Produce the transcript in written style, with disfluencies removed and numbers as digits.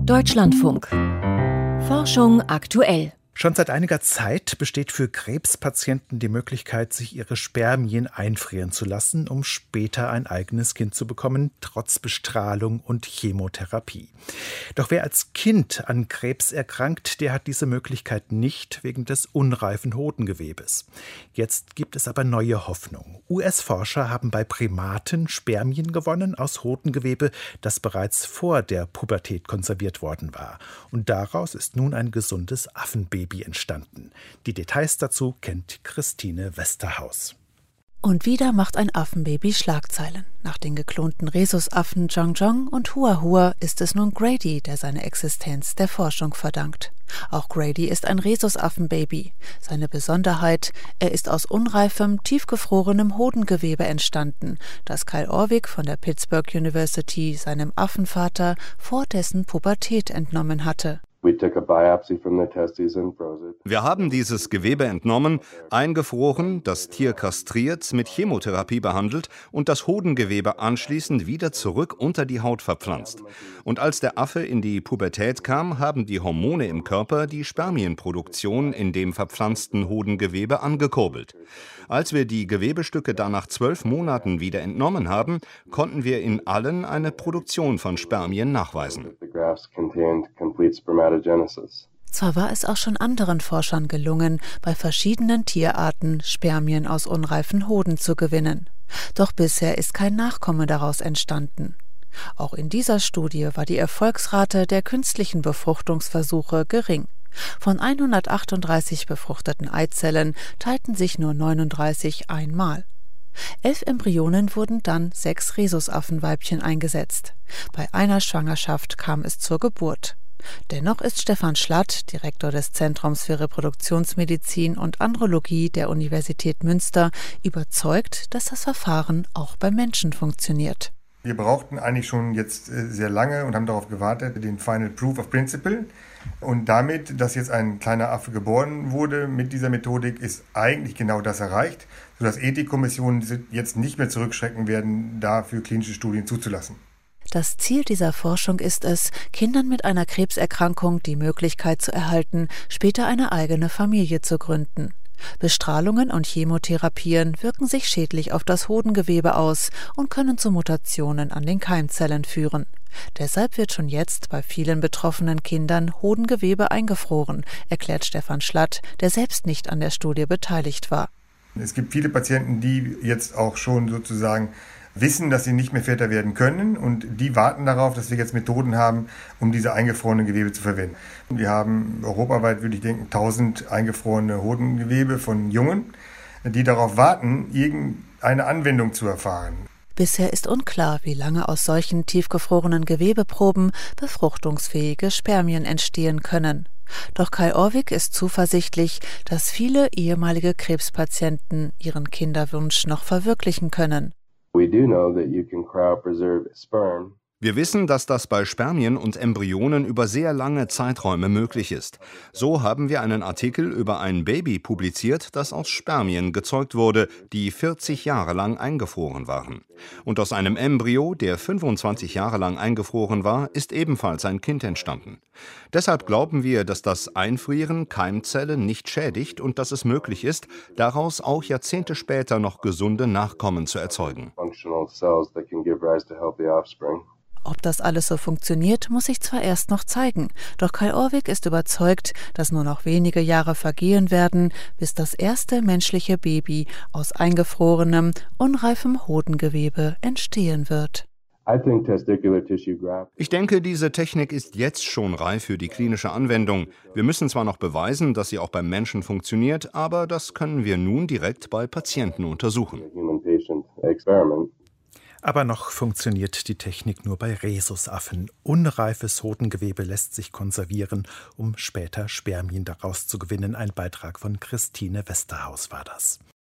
Deutschlandfunk. Forschung aktuell. Schon seit einiger Zeit besteht für Krebspatienten die Möglichkeit, sich ihre Spermien einfrieren zu lassen, um später ein eigenes Kind zu bekommen, trotz Bestrahlung und Chemotherapie. Doch wer als Kind an Krebs erkrankt, der hat diese Möglichkeit nicht wegen des unreifen Hodengewebes. Jetzt gibt es aber neue Hoffnung. US-Forscher haben bei Primaten Spermien gewonnen aus Hodengewebe, das bereits vor der Pubertät konserviert worden war. Und daraus ist nun ein gesundes Affenbaby entstanden. Die Details dazu kennt Christine Westerhaus. Und wieder macht ein Affenbaby Schlagzeilen. Nach den geklonten Rhesusaffen Jong Jong und Hua Hua ist es nun Grady, der seine Existenz der Forschung verdankt. Auch Grady ist ein Rhesusaffenbaby. Seine Besonderheit: er ist aus unreifem, tiefgefrorenem Hodengewebe entstanden, das Kyle Orvig von der Pittsburgh University seinem Affenvater vor dessen Pubertät entnommen hatte. Wir haben dieses Gewebe entnommen, eingefroren, das Tier kastriert, mit Chemotherapie behandelt und das Hodengewebe anschließend wieder zurück unter die Haut verpflanzt. Und als der Affe in die Pubertät kam, haben die Hormone im Körper die Spermienproduktion in dem verpflanzten Hodengewebe angekurbelt. Als wir die Gewebestücke dann nach 12 Monaten wieder entnommen haben, konnten wir in allen eine Produktion von Spermien nachweisen. Zwar war es auch schon anderen Forschern gelungen, bei verschiedenen Tierarten Spermien aus unreifen Hoden zu gewinnen. Doch bisher ist kein Nachkomme daraus entstanden. Auch in dieser Studie war die Erfolgsrate der künstlichen Befruchtungsversuche gering. Von 138 befruchteten Eizellen teilten sich nur 39 einmal. 11 Embryonen wurden dann 6 Rhesusaffenweibchen eingesetzt. Bei einer Schwangerschaft kam es zur Geburt. Dennoch ist Stefan Schlatt, Direktor des Zentrums für Reproduktionsmedizin und Andrologie der Universität Münster, überzeugt, dass das Verfahren auch beim Menschen funktioniert. Wir brauchten eigentlich schon jetzt sehr lange und haben darauf gewartet, den Final Proof of Principle. Und damit, dass jetzt ein kleiner Affe geboren wurde mit dieser Methodik, ist eigentlich genau das erreicht, sodass Ethikkommissionen jetzt nicht mehr zurückschrecken werden, dafür klinische Studien zuzulassen. Das Ziel dieser Forschung ist es, Kindern mit einer Krebserkrankung die Möglichkeit zu erhalten, später eine eigene Familie zu gründen. Bestrahlungen und Chemotherapien wirken sich schädlich auf das Hodengewebe aus und können zu Mutationen an den Keimzellen führen. Deshalb wird schon jetzt bei vielen betroffenen Kindern Hodengewebe eingefroren, erklärt Stefan Schlatt, der selbst nicht an der Studie beteiligt war. Es gibt viele Patienten, die jetzt auch schon sozusagen wissen, dass sie nicht mehr Väter werden können, und die warten darauf, dass wir jetzt Methoden haben, um diese eingefrorenen Gewebe zu verwenden. Wir haben europaweit, würde ich denken, 1000 eingefrorene Hodengewebe von Jungen, die darauf warten, irgendeine Anwendung zu erfahren. Bisher ist unklar, wie lange aus solchen tiefgefrorenen Gewebeproben befruchtungsfähige Spermien entstehen können. Doch Kyle Orvig ist zuversichtlich, dass viele ehemalige Krebspatienten ihren Kinderwunsch noch verwirklichen können. Wir wissen, dass das bei Spermien und Embryonen über sehr lange Zeiträume möglich ist. So haben wir einen Artikel über ein Baby publiziert, das aus Spermien gezeugt wurde, die 40 Jahre lang eingefroren waren. Und aus einem Embryo, der 25 Jahre lang eingefroren war, ist ebenfalls ein Kind entstanden. Deshalb glauben wir, dass das Einfrieren Keimzellen nicht schädigt und dass es möglich ist, daraus auch Jahrzehnte später noch gesunde Nachkommen zu erzeugen. Ob das alles so funktioniert, muss sich zwar erst noch zeigen, doch Kyle Orvig ist überzeugt, dass nur noch wenige Jahre vergehen werden, bis das erste menschliche Baby aus eingefrorenem, unreifem Hodengewebe entstehen wird. Ich denke, diese Technik ist jetzt schon reif für die klinische Anwendung. Wir müssen zwar noch beweisen, dass sie auch beim Menschen funktioniert, aber das können wir nun direkt bei Patienten untersuchen. Aber noch funktioniert die Technik nur bei Rhesusaffen. Unreifes Hodengewebe lässt sich konservieren, um später Spermien daraus zu gewinnen. Ein Beitrag von Christine Westerhaus war das.